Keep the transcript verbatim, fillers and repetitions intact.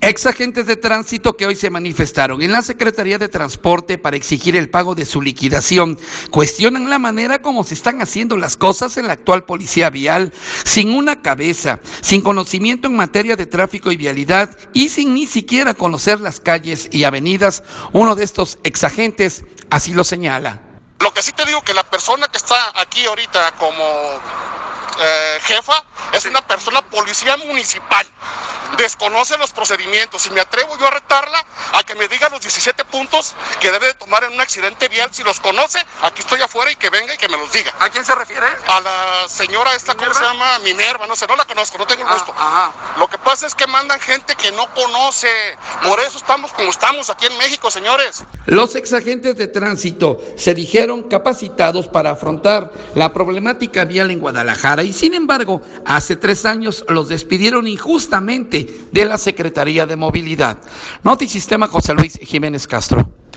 Ex agentes de tránsito que hoy se manifestaron en la Secretaría de Transporte para exigir el pago de su liquidación cuestionan la manera como se están haciendo las cosas en la actual policía vial, sin una cabeza, sin conocimiento en materia de tráfico y vialidad y sin ni siquiera conocer las calles y avenidas. Uno de estos ex agentes así lo señala. Lo que sí te digo que la persona que está aquí ahorita como eh, jefa es una persona policía municipal. Desconoce los procedimientos y me atrevo yo a retarla a que me diga los diecisiete puntos que debe de tomar en un accidente vial. Si los conoce, aquí estoy afuera y que venga y que me los diga. ¿A quién se refiere? A la señora esta, ¿cómo se llama? Minerva, no sé, no la conozco, no tengo el gusto. Ah, Lo que pasa es que mandan gente que no conoce, por eso estamos como estamos aquí en México, señores. Los ex agentes de tránsito se dijeron capacitados para afrontar la problemática vial en Guadalajara y sin embargo, hace tres años los despidieron injustamente de la Secretaría de Movilidad. Notisistema, José Luis Jiménez Castro.